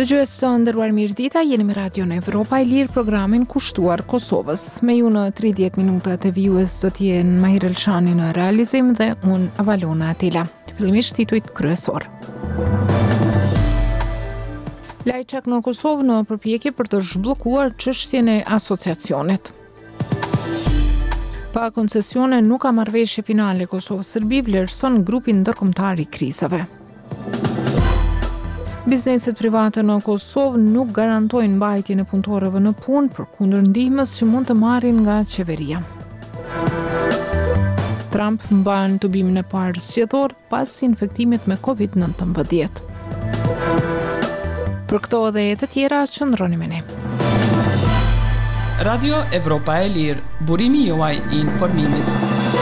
Dëgjues të nderuar mirëdita, jeni me Radio në Evropa e Lirë, programin kushtuar Kosovës. Me ju në 30 minutat e vijues do t'jenë Mahir Elshani në realizim dhe unë Avalona Atila. Fillimisht titujt kryesor. Lajçak në Kosovë në përpjekje për të zhbllokuar çështjen e asociacionit. Pa koncesione nuk ka marrëveshje finale Kosovë-Serbi, vlerëson grupin ndërkombëtar i krizave. Bizneset private në Kosovë nuk garantojnë mbajtjen e punëtorëve në punë përkundër ndihmës që mund të marrin nga qeveria. Trump mban tubimin e parë zgjedhor pas infektimit me COVID-19. Për këto dhe të tjera, qëndroni me ne. Radio Evropa e Lirë, burimi juaj i informimit.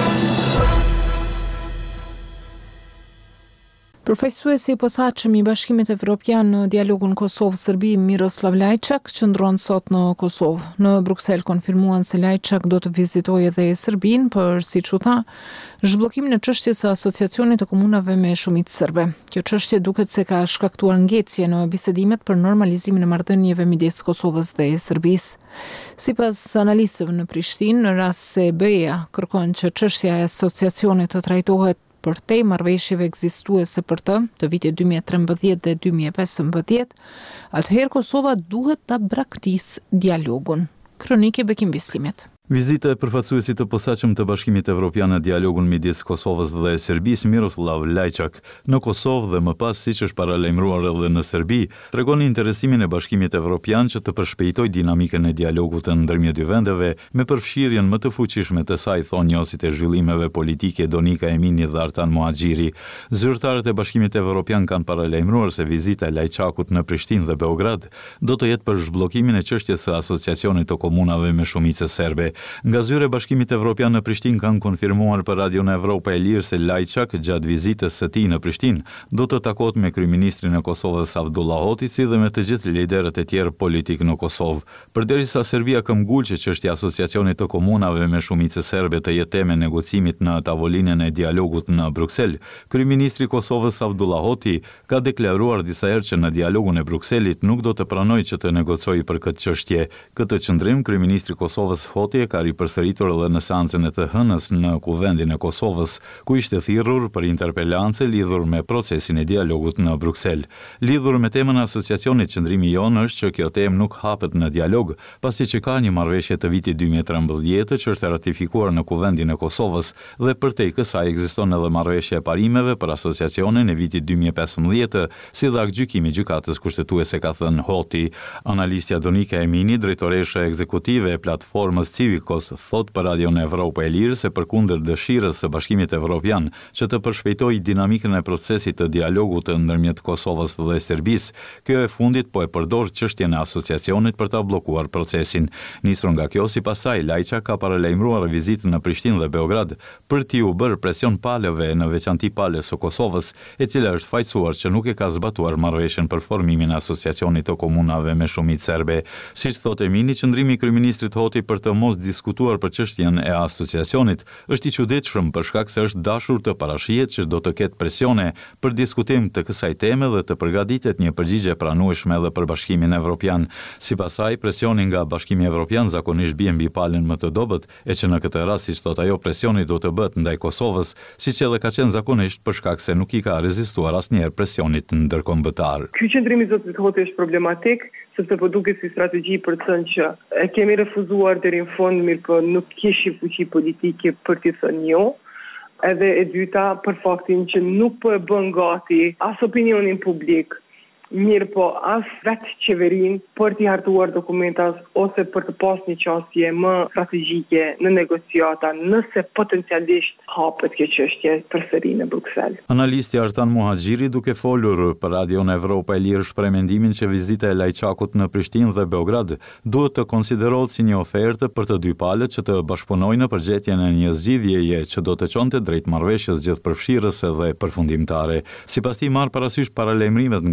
Përfaqësuesi i posaçëm i Bashkimit Evropian në dialogun Kosovë-Serbi, Miroslav Lajçak, qëndron sot në Kosovë. Në Bruksel konfirmuan se Lajçak do të vizitojë edhe Serbinë për, siç u tha, zhbllokimin e çështjes së asociacionit të komunave me shumicë serbe. Kjo çështje duket se ka shkaktuar ngecje në bisedimet për normalizimin e marrëdhënieve midis Kosovës dhe Serbisë. Sipas analistëve në Prishtinë, në rast se BE-ja kërkon që çështja e asociacionit të trajtohet për te marrëveshjeve ekzistuese për të vitit 2013 dhe 2015, atëherë Kosova duhet ta braktisë dialogun. Kronike Bekim Bislimit. Vizita e përfaqësuesit të posaçëm të Bashkimit Evropian në dialogun midis Kosovës dhe Serbisë, Miroslav Lajçak, në Kosovë dhe më pas, siç është paralajmëruar edhe në Serbi, tregon interesimin e Bashkimit Evropian që të përshpejtojë dinamikën e dialogut ndërmjet dy vendeve me përfshirjen më të fuqishme të saj, thonë njësit e zhvillimeve politike Donika Emini dhe Artan Muhaxhiri. Zyrtarët e Bashkimit Evropian kanë paralajmëruar se vizita e Lajçakut në Prishtinë dhe Beograd do të jetë për zhbllokimin e çështjes së asociacionit të komunave me shumicë serbe. Nga zyre Bashkimit Evropian në Prishtinë kanë konfirmuar për Radio në Evropa e Lirë se Lajçak gjatë vizitës së tij në Prishtinë do të takohet me kryeministrin e Kosovës Avdullah Hoxhici dhe me të gjithë liderët e tjerë politik në Kosovë. Përderisa Serbia këmbgul që çështja e asociacionit të komunave me shumicë serbe të jetë temë negocimit në tavolinën e dialogut në Bruksel, kryeministri i Kosovës Avdullah Hoxhi ka deklaruar disa herë që në dialogun e Brukselit nuk do të pranojë që të negocojë për këtë çështje. Këtë qendrim kryeministri i Kosovës Hoxhi ka ripërsëritur edhe në seancën e të hënës në Kuvendin e Kosovës, ku ishte thirrur për interpelancë lidhur me procesin e dialogut në Bruksel. Lidhur me temën e asociacionit, qëndrimi jonë është që kjo temë nuk hapet në dialog, pasi që ka një marrëveshje të vitit 2013 që është ratifikuar në Kuvendin e Kosovës dhe përtej kësaj ekziston edhe marrëveshje e parimeve për asociacionin e vitit 2015, si dhe gjykimi i gjykatës kushtetuese, ka thënë Hoxhi. Analistja Donika Emini, drejtoresha ekzekutive e platformës Civicos, thot për Radio në Evropa e Lirë se përkundër dëshirës së Bashkimit Evropian që të përshpejtojë dinamikën e procesit të dialogut ndërmjet Kosovës dhe Serbisë, kjo e fundit po e përdor çështjen e asociacionit për ta bllokuar procesin. Nisur nga kjo, sipas saj, Lajçak ka paralajmëruar vizitën në Prishtinë dhe Beograd për t'i u bërë presion palëve, në veçanti palës së Kosovës, e cila është fajsuar që nuk e ka zbatuar marrëveshjen për formimin e asociacionit të komunave me shumicë serbe. Siç thotë Emini, qëndrimi i kryeministrit Hoxhi për të mos diskutuar për çështjen e asociacionit është i çuditshëm për shkak se është dashur të parashihet që do të ketë presione për diskutim të kësaj teme dhe të përgatitet një përgjigje pranueshme edhe për Bashkimin Evropian. Sipas saj, presioni nga Bashkimi Evropian zakonisht bie mbi palën më të dobët, e që në këtë rast, siç thotë ajo, presioni do të bëhet ndaj Kosovës, siç edhe ka qenë zakonisht për shkak se nuk i ka rezistuar asnjëherë presionit ndërkombëtar. Ky qëndrim i zotit Hoxhi është problematik, sepse po duket si strategji për të thënë që e kemi refuzuar deri në fund, mirë po nuk kishim fuqi politike për t'i thënë jo. Edhe e dyta, për faktin që nuk po e bën gati as opinionin publik, mirë po as vetë qeverin për t'i hartuar dokumentas ose për të pas një qasje më strategjike në negociata, nëse potencialisht hapet kjo çështje përsëri në Bruksel. Analisti Artan Muhaxhiri, duke folur për Radio në Evropa e Lirë, shpreh mendimin që vizita e Lajçakut në Prishtinë dhe Beograd duhet të konsiderohet si një ofertë për të dy palët që të bashkëpunojnë në përgjetjen e një zgjidhjeje që do të çonte drejt marrëveshjes gjithëpërfshirëse dhe përfundimtare. Sipas tij, marr parasysh paralajmërimet nga Bashkimi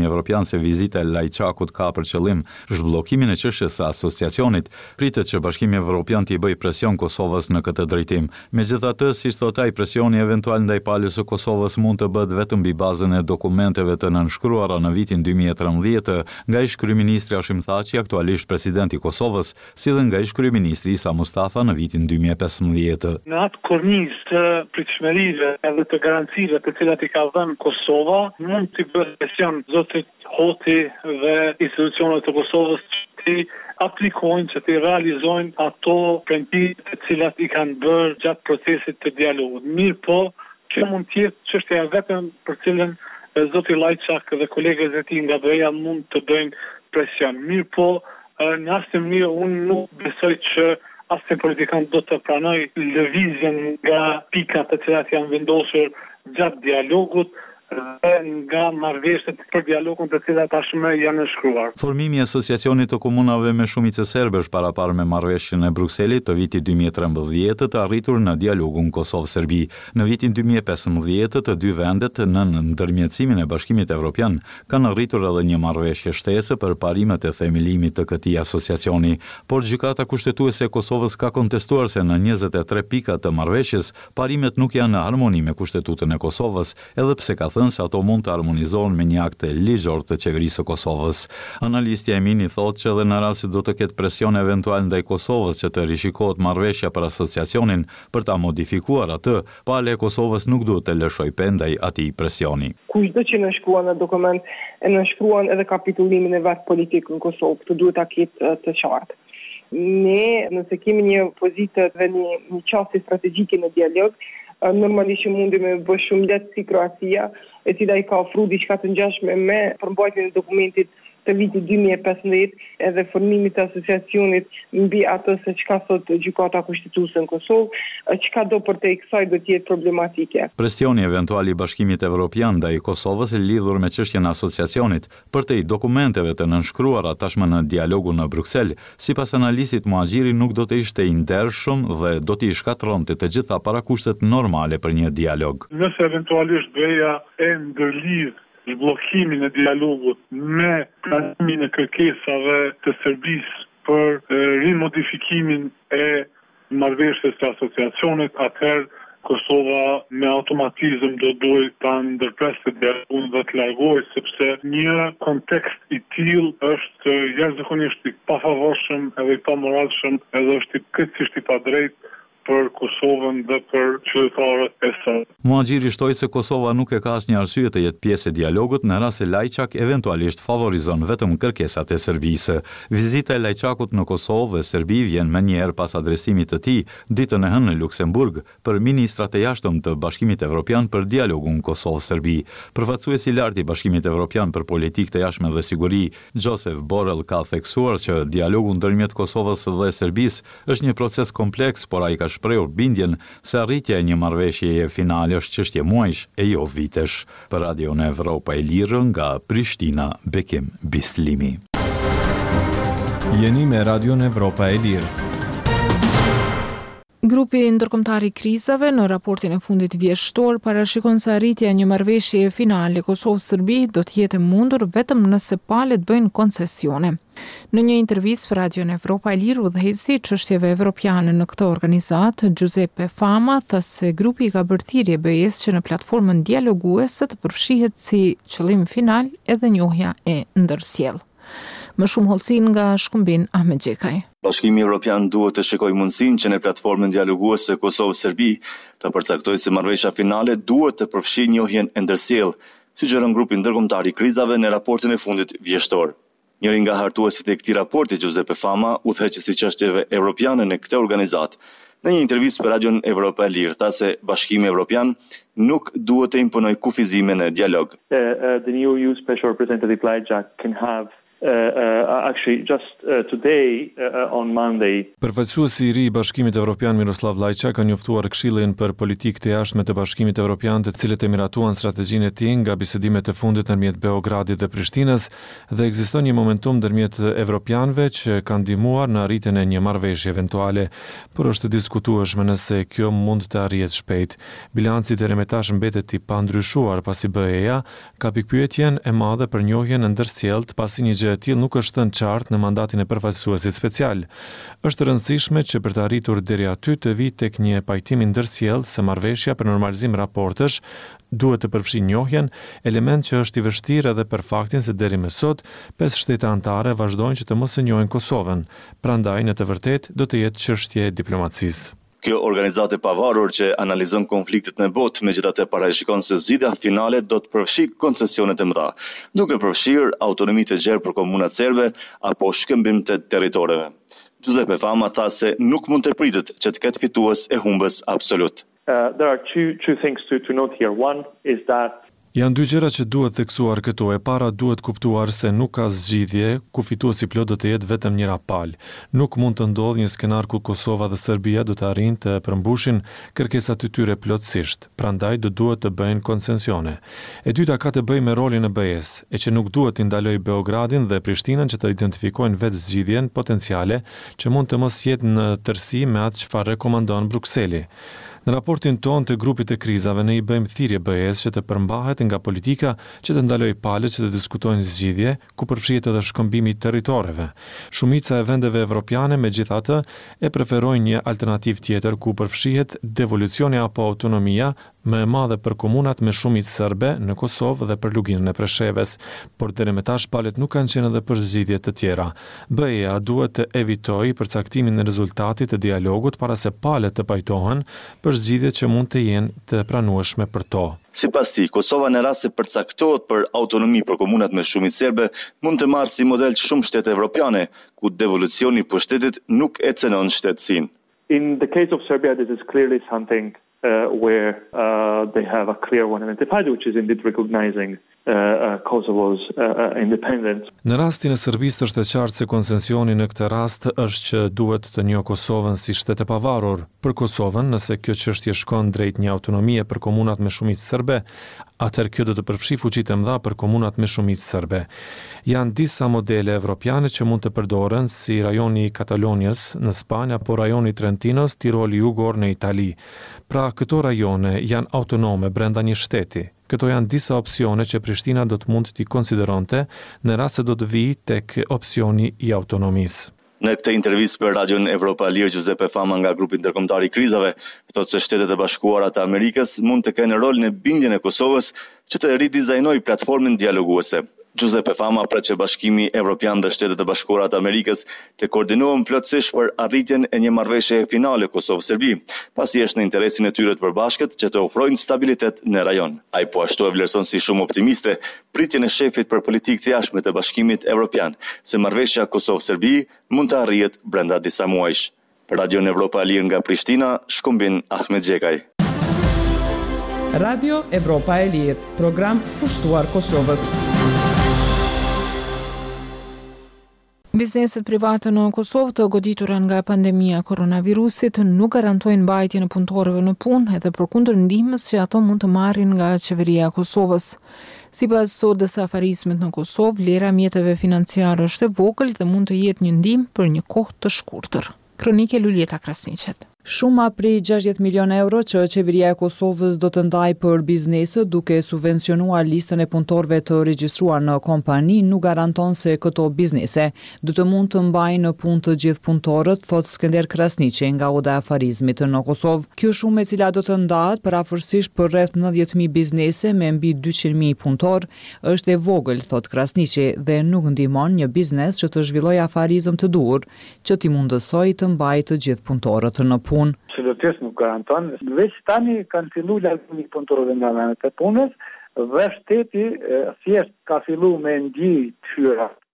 Bashkimi Evropian se vizita e Lajçakut ka për qëllim zhbllokimin e çështjes së asociacionit, pritet që Bashkimi Evropian t'i bëjë presion Kosovës në këtë drejtim. Megjithatë, siç thot ai, presioni eventual ndaj palës së Kosovës mund të bëhet vetëm mbi bazën e dokumenteve të nënshkruara në vitin 2013 nga ish-kryeministri Hashim Thaçi, aktualisht presidenti i Kosovës, si dhe nga ish-kryeministri Isa Mustafa në vitin 2015. Në atë kornizë të pritshmërive edhe të garancive të cilat i ka dhënë Kosova, mund të bëhet presion zotit Hoti dhe institucionet të Kosovës që aplikojnë, që të realizojnë ato premtime të cilat i kanë bërë gjatë procesit të dialogut. Mirë po, që mund të jetë çështja vetëm për cilën zoti Lajçak dhe kolegët e tij nga BE-ja mund të bëjnë presion. Mirë po, në asnjë mënyrë unë nuk besoj që asnjë politikan do të pranoj lëvizjen nga pikat të cilat janë vendosur gjatë dialogut dhe nga marrëveshjet për dialogun të cilat tashmë janë nënshkruar. Formimi i asociacionit të komunave me shumicë serbe është paraparë me marrëveshjen e Brukselit të vitit 2013 të arritur në dialogun Kosovë-Serbi. Në vitin 2015 të dy vendet në ndërmjetësimin e Bashkimit Evropian kanë arritur edhe një marrëveshje shtesë për parimet e themelimit të këtij asociacioni, por gjykata kushtetuese e Kosovës ka kontestuar se në 23 pika të marrëveshjes parimet nuk janë në harmoni me Kushtetutën e Kosovës, edhe pse ka thënë se ato mund të harmonizohen me një akt ligjor të qeverisë së Kosovës. Analistja Emini thotë që edhe në rast se do të ketë presion eventual ndaj Kosovës që të rishikohet marrëveshja për asociacionin për ta modifikuar atë, pala e Kosovës nuk duhet të lëshojë pendaj atij presioni. Kushdo që nënshkruan në dokument e nënshkruan edhe kapitullimin e vet politik në Kosovë, këtë duhet ta ketë të qartë. Ne, nëse kemi një pozitë dhe një qasje strategjike në dialog, normalisht mundi me bë shumë lehtë si Kroacia, e cila i ka ofruar diçka të ngjashme me përmbajtjen e dokumentit të vitit 2015 edhe formimit të asociacionit mbi atë se çka thot gjykata kushtetuese në Kosovë, çka do për te kësaj do të jetë problematike. Presioni eventual i Bashkimit Evropian ndaj Kosovës lidhur me çështjen e asociacionit për te dokumenteve të nënshkruara tashmë në dialogun në Bruksel, sipas analistit Muhaxhiri nuk do të ishte i ndershëm dhe do t'i shkatërronte të gjitha parakushtet normale për një dialog. Nëse eventualisht BE-ja e ndërlidh zhbllokimin e dialogut me pranimin e kërkesave të Serbisë për rimodifikimin e marrëveshjes së asociacionit, atëherë Kosova me automatizëm do duhet ta ndërpresë dialogun dhe të largohej, sepse një kontekst i tillë është jashtëzakonisht i pafavorshëm edhe i pamoralshëm, edhe është krejtësisht i padrejtë për Kosovën dhe për qytetarët e saj. Muhaxhiri shtoi se Kosova nuk e ka asnjë arsye të jetë pjesë e dialogut në rast se Lajçak eventualisht favorizon vetëm kërkesat e Serbisë. Vizita e Lajçakut në Kosovë dhe Serbi vjen më një herë pas adresimit të tij ditën e hënë në Luksemburg për ministrat e jashtëm të Bashkimit Evropian për dialogun Kosovë-Serbi. Përfaqësuesi i lartë i Bashkimit Evropian për politikë të jashtme dhe siguri, Joseph Borrell, ka theksuar që dialogu ndërmjet Kosovës dhe Serbisë është një proces kompleks, por ai ka shprehur bindjen se arritja e një marrëveshjeje finale është çështje muajsh e jo vitesh. Për Radion Evropa e Lirë nga Prishtina, Bekim Bislimi. Jeni me Radion Evropa e Lirë. Grupi ndërkombëtar i krizave në raportin e fundit vjeshtor parashikon se arritja e një marrëveshjeje finale Kosovë-Serbi do të jetë e mundur vetëm nëse palët bëjnë koncesione. Në një intervistë për Radion Evropa e Lirë, udhëheqësi i çështjeve evropiane në këtë organizatë, Giuseppe Fama, tha se grupi ka bërë thirrje BE-s që në platformën dialoguese të përfshihet si qëllim final edhe njohja e ndërsjellë. Më shumë hollësin nga Shkumbin Ahmet Xhekaj. Bashkimi Evropian duhet të shikojë mundësinë që në platformën dialoguese Kosovë-Serbi të përcaktojë se marrëveshja finale duhet të përfshijë njohjen e ndërsjellë, sugjeron grupi ndërkombëtar i krizave në raportin e fundit vjeshtor. Njëri nga hartuesit e këtij raporti, Giuseppe Fama, udhëheqësi i çështjeve evropiane në këtë organizatë, në një intervistë për Radion Evropa e Lirë, tha se Bashkimi Evropian nuk duhet të imponojë kufizime në dialog. The new EU Special Representative Lajçak can have actually just today on Monday. Përfaqësuesi i ri i Bashkimit Evropian Miroslav Lajçak ka njoftuar Këshillin për Politikë të Jashtme të Bashkimit Evropian, të cilët e miratuan strategjinë e tij nga bisedimet e fundit ndërmjet Beogradit dhe Prishtinës, dhe ekziston një momentum ndërmjet evropianëve që kanë ndihmuar në arritjen e një marrëveshje eventuale, por është diskutueshme nëse kjo mund të arrihet shpejt. Bilanci deri më tash mbetet i pandryshuar pasi BE-ja ka pikpyetjen e madhe për njohjen e ndërsjellët, pasi një gjë e tillë nuk është thënë qartë në mandatin e përfaqësuesit special. Është rëndësishme që për të arritur deri aty të vi tek një pajtim i ndërsjellë se marrëveshja për normalizim raportesh duhet të përfshijë njohjen, element që është i vështirë edhe për faktin se deri më sot 5 shtete anëtare vazhdojnë që të mos e njohin Kosovën. Prandaj në të vërtetë do të jetë çështje e diplomacisë. Kjo organizatë e pavarur që analizon konfliktet në botë, megjithatë parashikon se zgjidhja finale do të përfshijë koncesionet e mëdha, duke përfshirë autonomi të gjerë për komunat serbe apo shkëmbim të territoreve. Giuseppe Fama tha se nuk mund të pritet që të ketë fitues e humbës absolut. There are two things to note here. One is that Janë dy gjëra që duhet theksuar këtu. E para duhet kuptuar se nuk ka zgjidhje ku fituesi plot do të jetë vetëm njëra palë. Nuk mund të ndodhë një skenar ku Kosova dhe Serbia do të arrijnë të përmbushin kërkesat e tyre plotësisht. Prandaj do duhet të bëjnë koncesione. E dyta ka të bëjë me rolin e BE-s, e që nuk duhet të ndalojë Beogradin dhe Prishtinën që të identifikojnë vetë zgjidhjen potenciale që mund të mos jetë në tërësi me atë çfarë rekomandon Brukseli. Në raportin ton të grupit të krizave ne i bëjmë thirrje BE-s që të përmbahet nga politika që të ndalojë palët që të diskutojnë zgjidhje ku përfshihet edhe shkëmbimi i territoreve. Shumica e vendeve evropiane megjithatë e preferojnë një alternativë tjetër ku përfshihet devolucioni apo autonomia më e madhe për komunat me shumicë serbe në Kosovë dhe për luginën e Preshevës, por deri më tash palët nuk kanë qenë edhe për zgjidhje të tjera. BE-ja duhet të evitojë përcaktimin e rezultatit të dialogut para se palët të pajtohen për zgjidhjet që mund të jenë të pranueshme për to. Sipas tij, Kosova në rast se përcaktohet për autonomi për komunat me shumicë serbe, mund të marrë si model shumë shtete evropiane, ku devolucioni i pushtetit nuk e cenon shtetësinë. in the case of Serbia, this is clearly something where they have a clear one identified, which is indeed recognizing Kosovo's independence. Në rastin e Serbisë është e qartë se konsesioni në këtë rast është që duhet të njohë Kosovën si shtet e pavarur. Për Kosovën, nëse kjo çështje shkon drejt një autonomie për komunat me shumicë serbe, atëherë kjo do të përfshi fuqitë e mëdha për komunat me shumicë serbe. Janë disa modele evropiane që mund të përdoren, si rajoni i Katalonias në Spanjë apo rajoni i Trentinos, Tiroli Jugor në Itali. Pra, këto rajone janë autonome brenda një shteti. Këto janë disa opsione që Prishtina do të mund t'i konsideronte në rast se do të vijë tek opsioni i autonomisë. Në këtë intervistë për Radion Evropa Lirë, Giuseppe Fama nga grupi ndërkombëtar i krizave thotë se Shtetet e Bashkuara të Amerikës mund të kenë rol në bindjen e Kosovës që të ridizajnojë platformën dialoguese. Giuseppe Fama pret që Bashkimi Evropian dhe Shtetet e Bashkuara të Amerikës të koordinohen plotësisht për arritjen e një marrëveshje finale Kosovë-Serbi, pasi është në interesin e tyre të përbashkët që të ofrojnë stabilitet në rajon. Ai po ashtu e vlerëson si shumë optimiste pritjen e shefit për politikë të jashtme të Bashkimit Evropian, se marrëveshja Kosovë-Serbi mund të arrihet brenda disa muajsh. Për Radion Evropa Lirë nga Prishtina, shkumbin Ahmet Xhekaj. Radio Evropa e Lirë, program pushtuar Kosovës. Bizneset private në Kosovë të goditura nga pandemia koronavirusit nuk garantojnë mbajtjen e punëtorëve në punë edhe përkundër ndihmës që ato mund të marrin nga qeveria e Kosovës. Sipas sodës së afarizmit në Kosovë, vlera mjeteve financiare është e vogël dhe mund të jetë një ndihmë për një kohë të shkurtër. Kronike Luljeta Krasniqet. Shuma prej 60 milion euro që qeveria e Kosovës do të ndaj për bizneset duke subvencionuar listën e punëtorëve të regjistruar në kompani nuk garanton se këto biznese do të mund të mbajnë në punë të gjithë punëtorët, thot Skënder Krasniqi nga Oda e Afarizmit në Kosovë. Kjo shumë e cila do të ndahet përafërsisht për rreth 90.000 biznese me mbi 200.000 punëtor është e vogël, thot Krasniqi, dhe nuk ndihmon një biznes që të zhvillojë afarizëm të duhur që t'i mundësojë të mbajë të gjithë punëtorët në punë. Absolutisht nuk garanton. Veç tani kanë fillu largimi punëtorëve nga vendet e punës dhe shteti thjesht ka fillu me ndjej tyra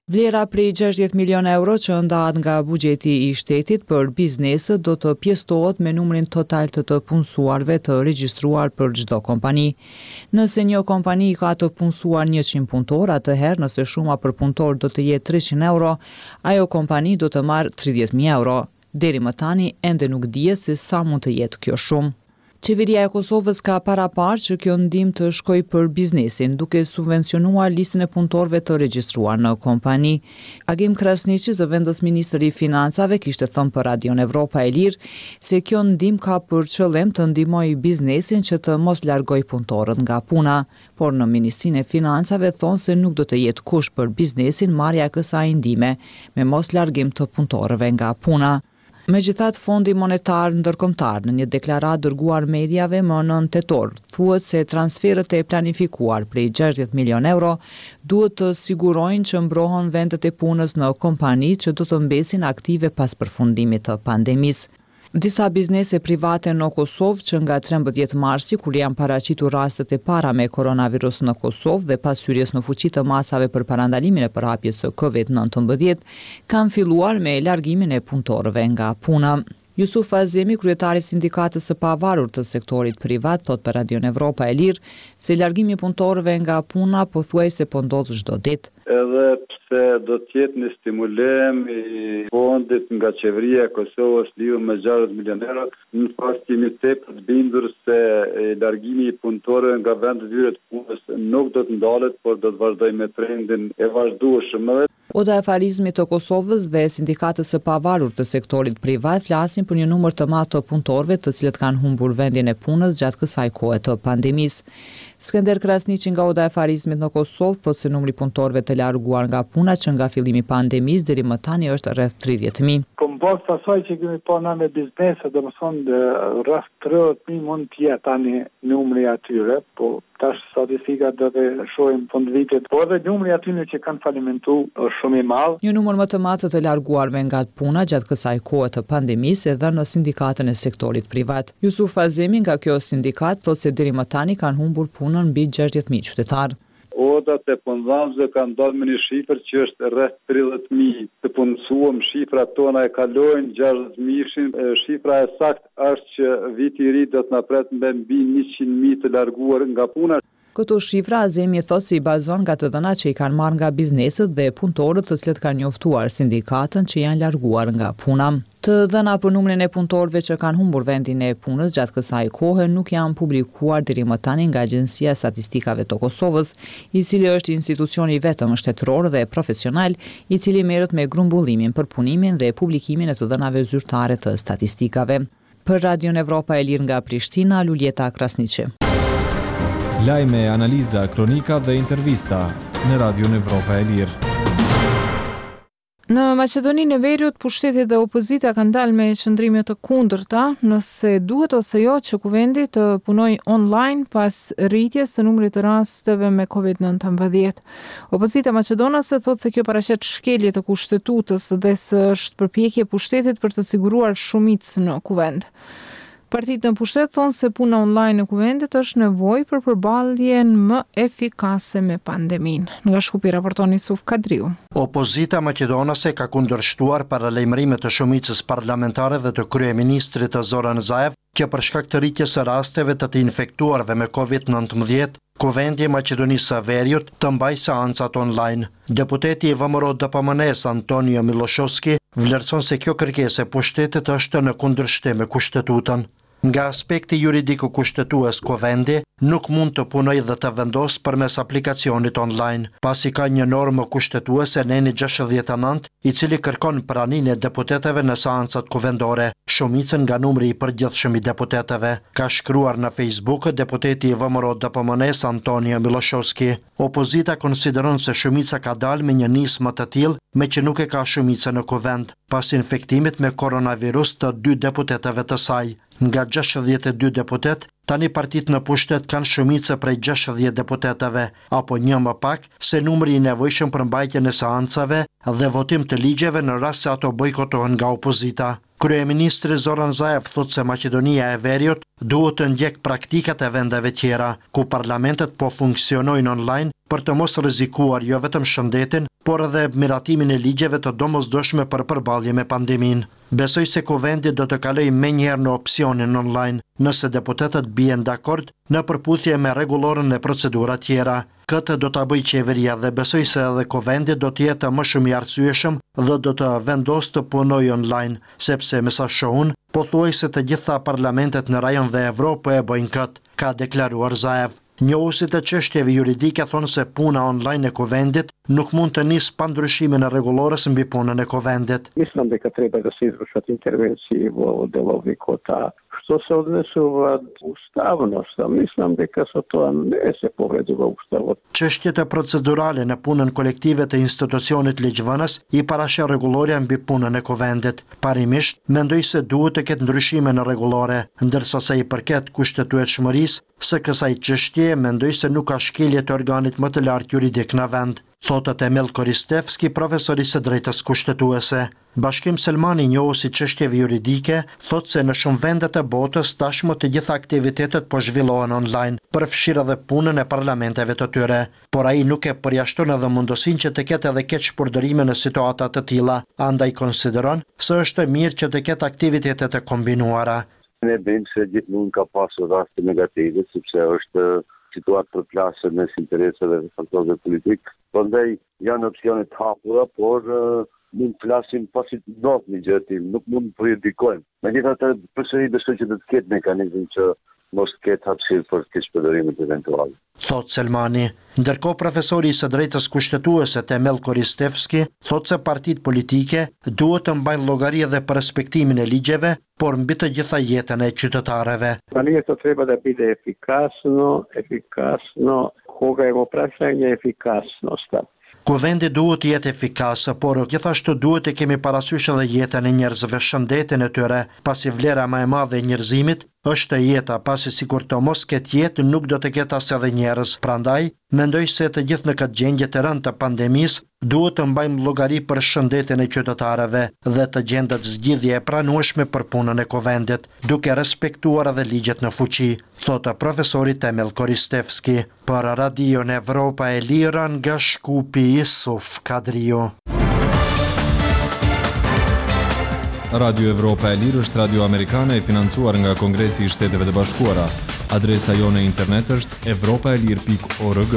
Vlera prej 60 milion euro që ndahet nga buxheti i shtetit për bizneset do të pjesëtohet me numrin total të punësuarve të regjistruar për çdo kompani. Nëse një kompani ka të punësuar 100 punëtor, atëherë nëse shuma për punëtor do të jetë 300 euro, ajo kompani do të marrë 30.000 euro. Deri më tani ende nuk dihet se sa mund të jetë kjo shumë. Qeveria e Kosovës ka paraparë që kjo ndihmë të shkojë për biznesin, duke subvencionuar listën e punëtorëve të regjistruar në kompani. Agim Krasniqi, zëvendës ministri i Financave, kishte thënë për Radion Evropa e Lirë se kjo ndihmë ka për qëllim të ndihmojë biznesin që të mos largojë punëtorët nga puna, por në Ministrinë e Financave thonë se nuk do të jetë kusht për biznesin marrja e kësaj ndihme me mos largim të punëtorëve nga puna. Megjithatë, Fondi Monetar Ndërkombëtar në një deklaratë dërguar mediave më 9 tetor thuhet se transferët e planifikuar prej 60 milion euro duhet të sigurojnë që mbrohen vendet e punës në kompani që do të mbesin aktive pas përfundimit të pandemisë. Disa biznese private në Kosovë që nga 13 marsi, kur janë paraqitur rastet e para me koronavirus në Kosovë dhe pas hyrjes në fuqi të masave për parandalimin e përhapjes së COVID-19, kanë filluar me largimin e punëtorëve nga puna. Jusuf Azemi, kryetari i sindikatës së pavarur të sektorit privat, thot për Radion Evropa e Lirë se largimi i punëtorëve nga puna pothuajse po ndodh çdo ditë. Edhe pse do të jetë një stimulim i fondit nga qeveria e Kosovës lidhur me 60 milion euro, në fakt jemi tepër të bindur se largimi i punëtorëve nga vendet e tyre të punës nuk do të ndalet, por do të vazhdojë me trendin e vazhdueshëm. Oda e Farizmit të Kosovës dhe sindikatës së pavarur të sektorit privat flasin për një numër të madh të punëtorëve të cilët kanë humbur vendin e punës gjatë kësaj kohe të pandemisë. Skënder Krasniqi nga Oda e Farizmit në Kosovë thotë se numri punëtorëve të larguar nga puna që nga fillimi i pandemisë deri më tani është rreth 30.000. Kompost asaj që kemi pa na me biznese, domethënë rreth 30.000 mund të jetë tani numri atyre, po tash statistikat do të shohim fund vitit, po edhe numri atyre që kanë falimentuar është shumë i madh. Një numër më të madh të larguarve nga puna gjatë kësaj kohe të pandemisë edhe në sindikatën e sektorit privat. Jusuf Azemi nga kjo sindikat thotë se deri më tani kanë humbur punën mbi 60.000 qytetarë. Odat e punëdhënësve kanë dalë me një shifër që është rreth 30.000 të punësuar, shifrat tona e kalojnë 60.000, shifra e saktë është që viti i ri do të na pret mbi 100.000 të larguar nga puna. Këto shifra Azemi thotë se i bazon nga të dhënat që i kanë marrë nga bizneset dhe punëtorët të cilët kanë njoftuar sindikatën që janë larguar nga puna. Të dhëna për numrin e punëtorëve që kanë humbur vendin e punës gjatë kësaj kohe nuk janë publikuar deri më tani nga Agjencia e Statistikave të Kosovës, i cili është institucioni vetëm shtetëror dhe profesional i cili merret me grumbullimin, përpunimin dhe publikimin e të dhënave zyrtare të statistikave. Për Radion Evropa e Lirë nga Prishtina, Luljeta Krasniqi. Lajme, analiza, kronika dhe intervista në Radion Evropa e Lirë. Në Maqedoninë e Veriut, pushteti dhe opozita kanë dalë me qëndrime të kundërta nëse duhet ose jo që kuvendi të punojë online pas rritjes së numrit të rasteve me COVID-19. Opozita maqedonase thotë se kjo paraqet shkelje të kushtetutës dhe se është përpjekje e pushtetit për të siguruar shumicë në kuvend. Partitë në pushtet thonë se puna online në kuvendit është nevojë për përballjen më efikase me pandeminë. Nga Shkupi raporton Yusuf Kadriu. Opozita maqedonase ka kundërshtuar paralajmërimet të shumicës parlamentare dhe të kryeministrit Zoran Zaev që për shkak të rritjes së rasteve të infektuarve me COVID-19, kuvendi i Maqedonisë së Veriut të mbajë seancat online. Deputeti i VMRO DPMNE-s Antonio Miloshovski vlerëson se kjo kërkesë e pushtetit është në kundërshtim me kushtetutën. Nga aspekti juridiku kushtetues kuvendi nuk mund të punojë dhe të vendosë përmes aplikacionit online, pasi ka një normë kushtetuese neni 69 i cili kërkon praninë e deputetëve në seancat kuvendore, shumicën nga numri i përgjithshëm i deputetëve, ka shkruar në Facebook deputeti i VMRO DPMNE-s Antonio Miloshovski. Opozita konsideron se shumica ka dalë me një nismë të tillë, me që nuk e ka shumica në kuvend, pas infektimit me koronavirus të 2 deputetëve të saj. Nga 62 deputet, tani partitë në pushtet kanë shumicë prej 60 deputetëve, apo një më pak se numri i nevojshëm për mbajtjen e seancave dhe votim të ligjeve në rast se ato bojkotohen nga opozita. Kryeministri Zoran Zaev thotë se Maqedonia e Veriut duhet të ndjek praktikat e vendeve tjera, ku parlamentet po funksionojnë online për të mos rrezikuar jo vetëm shëndetin, por edhe miratimin e ligjeve të domosdoshme për përballje me pandemin. Besoj se kuvendi do të kalojë menjëherë në opsionin online, nëse deputetët bien dakord në përputhje me rregullorën e procedura tjera. Këtë do ta bëjë qeveria dhe besoj se edhe kuvendi do të jetë më shumë i arsyeshëm dhe do të vendosë të punojë online, sepse me sa shohun, pothuajse të gjitha parlamentet në rajon dhe Evropë e bëjnë këtë, ka deklaruar Zaev. Njohuesit e çështjeve juridike thonë se puna online e kuvendit nuk mund të nisë pa ndryshimin e rregullores mbi punën e kuvendit. Mislim da treba da se izvršat intervencije u delovi kota. Što se odnesува ustavnost, mislim da sa to ne se povredува ustavot. Çështjet e procedurale në punën kolektive të institucionit ligjvënës i parashë rregullorja mbi punën e kuvendit. Parimisht, mendoj se duhet të ketë ndryshime në rregullore, ndërsa sa i përket kushtetueshmërisë së kësaj çështje, mendoj se nuk ka shkelje të organit më të lartë juridik në vend. Thotë Emel Koristevski, profesori së drejtës kushtetuese. Bashkim Selmani, njohuesi çështjeve juridike, thotë se në shumë vendet e botës tashmë të gjitha aktivitetet po zhvillohen online, përfshirë edhe punën e parlamenteve të tyre. Por ai nuk e përjashton edhe mundësinë që të ketë edhe keq përdorime në situata të tilla, andaj konsideron se është mirë që të ketë aktivitete të kombinuara. Ne dim se gjithmonë ka pasur raste negative, sepse është situatë përplasur mes interesave dhe faktorëve politik. Prandaj janë opsione të hapura, por mund të flasim pasi të ndodh një gjë e tillë, nuk mund të prejudikojmë. Megjithatë, përsëri besoj që do të ketë mekanizëm që mos ketë hapësirë për keqpërdorimet eventuale. Thot Selmani. Ndërkohë profesori i së drejtës kushtetuese Emel Koristevski thotë se partitë politike duhet të mbajnë llogari edhe për respektimin e ligjeve, por mbi të gjitha jetën e qytetarëve. Tani to treba da bude efikasno, koga je praćenje efikasnosti. Kuvendi duhet të jetë efikas, por gjithashtu duhet të kemi parasysh edhe jetën e njerëzve, shëndetin e tyre, pasi vlera më e madhe e njerëzimit është jeta, pasi sikur të mos ketë jetë nuk do të ketë as edhe njerëz. Prandaj, mendoj se të gjithë në këtë gjendje të rëndë të pandemisë duhet të mbajmë llogari për shëndetin e qytetarëve dhe të gjendet zgjidhje e pranueshme për punën e kuvendit, duke respektuar edhe ligjet në fuqi, thotë profesori Emel Koristevski. Për Radion Evropa e Lira nga Shkupi, Isuf Kadrio. Radio Evropa e Lirë është radio amerikane e financuar nga Kongresi i Shteteve të Bashkuara. Adresa jone internet është evropaelir.org.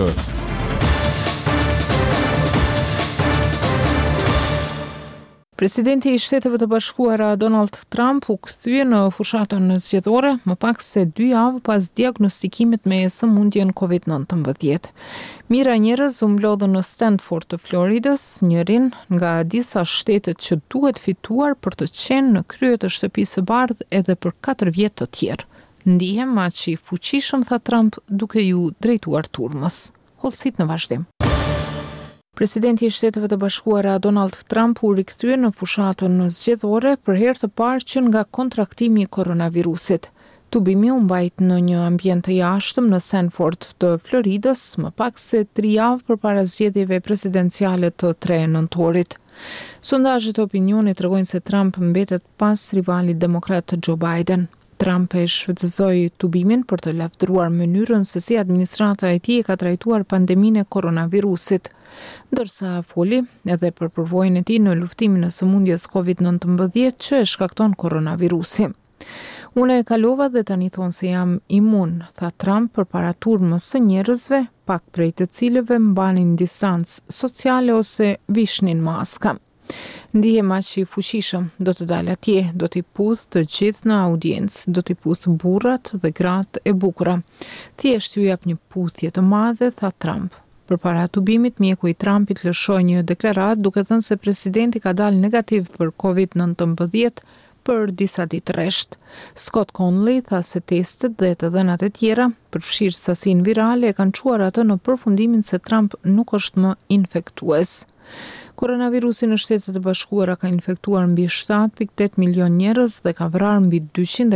Presidenti i Shteteve të Bashkuara Donald Trump u kthye në fushatën zgjedhore më pak se 2 javë pas diagnostikimit me sëmundjen COVID-19. Mira njerëz u mblodhën në Stanford të Floridës, njërin nga disa shtetet që duhet fituar për të qenë në krye të shtëpisë së bardhë edhe për 4 vjet të tjerë. Ndihem aq i fuqishëm, tha Trump, duke ju drejtuar turmës. Hollësit në vazhdim. Presidenti i Shteteve të Bashkuara Donald Trump u rikthye në fushatën zgjedhore për herë të parë që nga kontraktimi i koronavirusit. Tubimi u mbajt në një ambient të jashtëm në Stanford të Floridës, më pak se 3 javë përpara zgjedhjeve presidenciale të 3 nëntorit. Sondazhet e opinionit tregojnë se Trump mbetet pas rivalit demokrat Joe Biden. Trump e shfrytëzoi tubimin për të lavdëruar mënyrën se si administrata e tij ka trajtuar pandeminë e koronavirusit, ndërsa foli edhe për përvojën e tij në luftimin e sëmundjes COVID-19 që e shkakton koronavirusi. Unë e kalova dhe tani thonë se jam imun, tha Trump përpara turmës së njerëzve, pak prej të cilëve mbanin distancë sociale ose vishnin maska. Ndihem aq i fuqishëm, do të dal atje, do t'i puth të gjithë në audiencë, do t'i puth burrat dhe gratë e bukura. Thjesht ju jap një puthje të madhe, tha Trump. Përpara tubimit, mjeku i Trumpit lëshoi një deklaratë duke thënë se presidenti ka dalë negativ për COVID-19 për disa ditë rresht. Scott Conley tha se testet dhe të dhënat e tjera, përfshirë sasinë virale, e kanë çuar atë në përfundimin se Trump nuk është më infektues. Koronavirusi në Shtetet e Bashkuara ka infektuar mbi 7.8 milion njerëz dhe ka vrarë mbi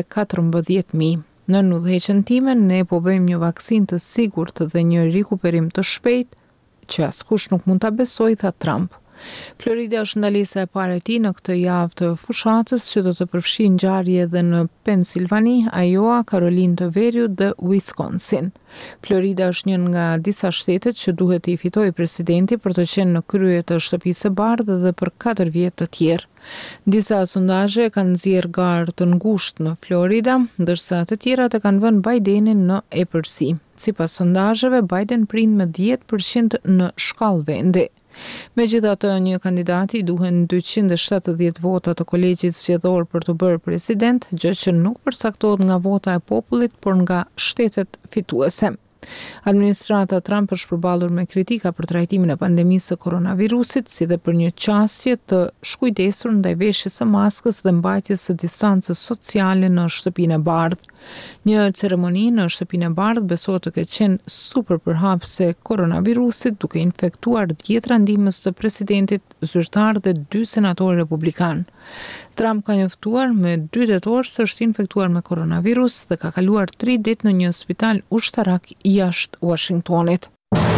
214.000. Në udhëheqjen time ne po bëjmë një vaksinë të sigurt dhe një rikuperim të shpejtë që askush nuk mund ta besojë, tha Trump. Florida është ndalesa e parë e tij në këtë javë të fushatës që do të përfshijë ngjarje edhe në Pennsylvania, Iowa, Karolinë të Veriut dhe Wisconsin. Florida është një nga disa shtetet që duhet të i fitojë presidenti për të qenë në krye të Shtëpisë së Bardhë dhe për 4 vjet të tjerë. Disa sondazhe kanë nxjerrë garë të ngushtë në Florida, ndërsa të tjerat e kanë vënë Bidenin në epërsi. Sipas sondazheve, Biden prin me 10% në shkallë vendi. Megjithatë, një kandidati duhen 270 vota të kolegjit zgjedhor për të bërë president, gjë që nuk përcaktohet nga vota e popullit, por nga shtetet fituese. Administrata Trump është përballur me kritika për trajtimin e pandemisë së koronavirusit, si dhe për një qasje të shkujdesur ndaj veshjes së maskës dhe mbajtjes së distancës sociale në Shtëpinë e Bardhë. Një ceremoni në Shtëpinë e Bardhë besohet të ketë qenë super përhapse koronavirusit, duke infektuar 10 ndihmës të presidentit, zyrtar dhe 2 senatorë republikan. Trump ka njoftuar me 2 tetor se është infektuar me koronavirus dhe ka kaluar 3 ditë në një spital ushtarak jashtë Washingtonit.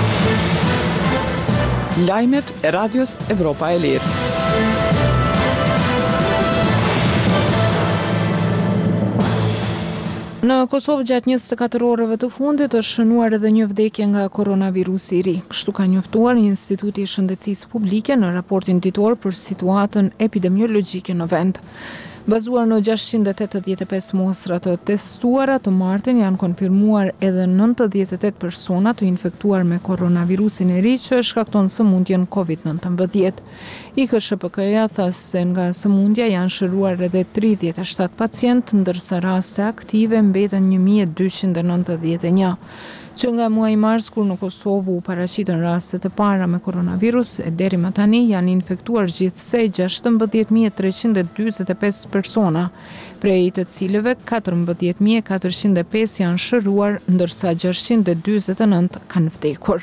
Lajmet e Radios Evropa e Lirë. Në Kosovë gjatë 24 orëve të fundit është shënuar edhe një vdekje nga koronavirusi i ri. Kështu ka njoftuar Instituti i Shëndetësisë Publike në raportin ditor për situatën epidemiologjike në vend. Bazuar në 685 mostra të testuara, të martin janë konfirmuar edhe 98 persona të infektuar me koronavirusin e ri që shkakton sëmundjen COVID-19. IKSHPK-ja tha se nga sëmundja janë shëruar edhe 37 pacient, ndërsa raste aktive mbeten 1291. Që nga muaji mars, kur në Kosovë u paraqitën raste të para me koronavirus, e deri më tani janë infektuar gjithsej 16.345 persona, prej të cilëve 14.405 janë shëruar, ndërsa 649 kanë vdekur.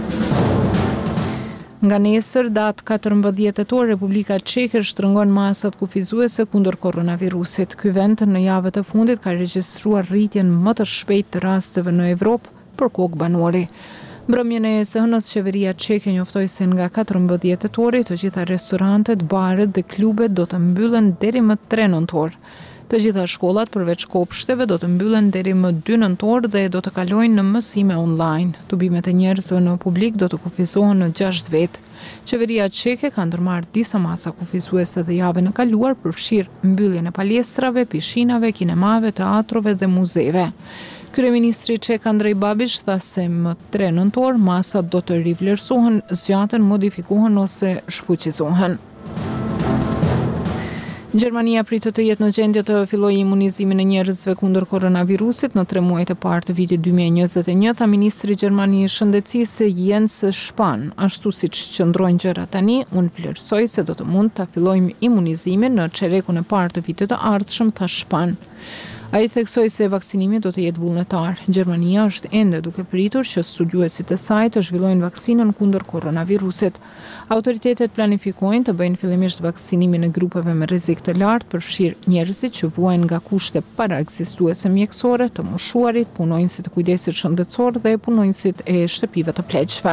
Nga nesër, datë 14 tetor, Republika Çeke shtrëngon masat kufizuese kundër koronavirusit. Ky vend në javët e fundit ka regjistruar rritjen më të shpejtë të rasteve në Evropë për kokë banori. Mbrëmjen e së hënës, qeveria çeke njoftoi se nga 14 tetori të gjitha restorantet, baret dhe klubet do të mbyllen deri më 3 nëntor. Të gjitha shkollat përveç kopshteve do të mbyllen deri më 2 nëntor dhe do të kalojnë në mësime online. Tubimet e njerëzve në publik do të kufizohen në 6 vjet. Qeveria çeke ka ndërmarrë disa masa kufizuese dhe javën e kaluar përfshirë mbylljen e paljestrave, pishinave, kinemave, teatrove dhe muzeve. Kryeministri çek Andrej Babiš tha se më 3 nëntor masat do të rivlerësohen, zgjaten, modifikohen ose shfuqizohen. Gjermania pritet të jetë në gjendje të fillojë imunizimin e njerëzve kundër koronavirusit në 3 muajt e parë të vitit 2021, tha ministri i Gjermanisë i Shëndetësisë Jens Spahn. Ashtu siç qëndrojnë gjërat tani, unë vlerësoj se do të mund ta fillojmë imunizimin në çerekun e parë të vitit të ardhshëm, tha Spahn. Ai theksoi se vaksinimi do të jetë vullnetar. Gjermania është ende duke pritur që studiuesit e saj të zhvillojnë vaksinën kundër koronavirusit. Autoritetet planifikojnë të bëjnë fillimisht vaksinimin e grupeve me rrezik të lartë, përfshirë njerëzit që vuajnë nga kushte paraekzistuese mjekësore, të moshuarit, punonjësit të kujdesit shëndetësor dhe punonjësit e shtëpive të pleqshme.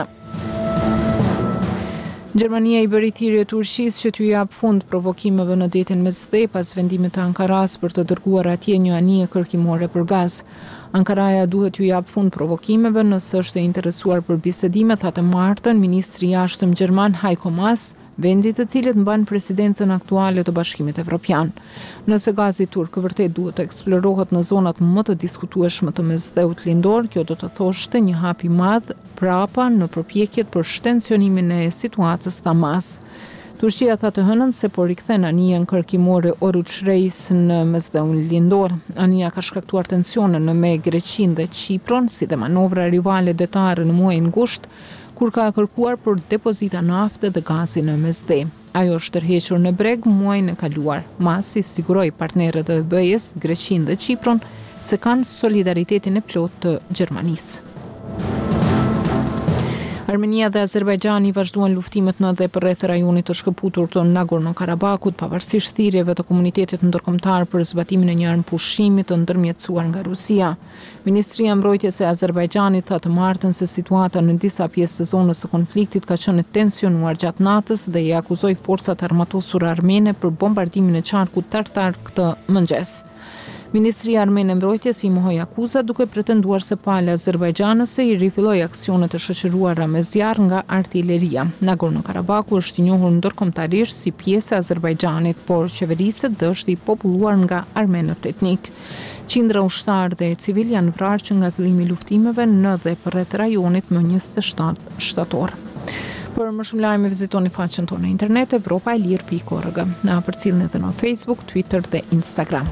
Gjermania i bëri thirrje Turqisë që t'u jap fund provokimeve në detin Mesdhe pas vendimit të Ankaras për të dërguar atje një anije kërkimore për gaz. Ankaraja duhet t'u jap fund provokimeve nëse është e interesuar për bisedime, tha të martën ministri i jashtëm gjerman Heiko Maas, vendi të cilit mban presidencën aktuale të Bashkimit Evropian. Nëse gazi turk vërtet duhet të eksplorohet në zonat më të diskutueshme të Mesdheut lindor, kjo do të thoshte një hap i madh prapa në përpjekjet për shtensionimin e situatës, tha Maas. Turqia tha të hënën se po rikthen anijen kërkimore Oruç Reis në Mesdheun lindor. Anija ka shkaktuar tensione në me Greqinë dhe Çipron, si dhe manovra rivale detare në muajin gusht, kur ka kërkuar për depozita nafte dhe gazi në Mesdhe. Ajo është tërhequr në breg muajin e kaluar. Masi siguroi partnerët e BE-s, Greqinë dhe Çipron, se kanë solidaritetin e plotë të Gjermanisë. Armenia dhe Azerbajxhani vazhduan luftimet në dhe përreth rajonit të shkëputur të Nagorno-Karabakut, pavarësisht thirrjeve të komunitetit ndërkombëtar për zbatimin e një armëpushimi të ndërmjetësuar nga Rusia. Ministria e Mbrojtjes e Azerbajxhanit tha të martën se situata në disa pjesë të zonës së konfliktit ka qenë e tensionuar gjatë natës dhe i akuzoi forcat armatosura armene për bombardimin e qarkut tartar këtë mëngjes. Ministria Armene e Mbrojtjes i mohoi akuzat duke pretenduar se pala azerbajdxanëse i rifilloi aksionet e shoqëruara me zjarr nga artilleria. Nagorno-Karabaku është i njohur ndërkombëtarisht si pjesë e Azerbajxhanit, por qeveriset dhe është i populluar nga armenët etnik. Qindra ushtar dhe civil janë vrarë që nga fillimi i luftimeve në dhe përreth rajonit më 27 shtator. Për më shumë lajme vizitoni faqen tonë në internet evropaelir.org. Na përcjellni edhe në Facebook, Twitter dhe Instagram.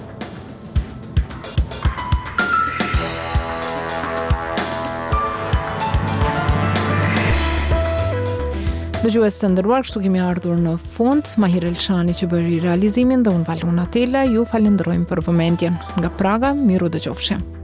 Dëgjues të nderuar, kështu kemi ardhur në fund. Mahir Elshani që bëri realizimin dhe unë Valona Tela, ju falenderojmë për vëmendjen. Nga Praga, miru dëgjofshim.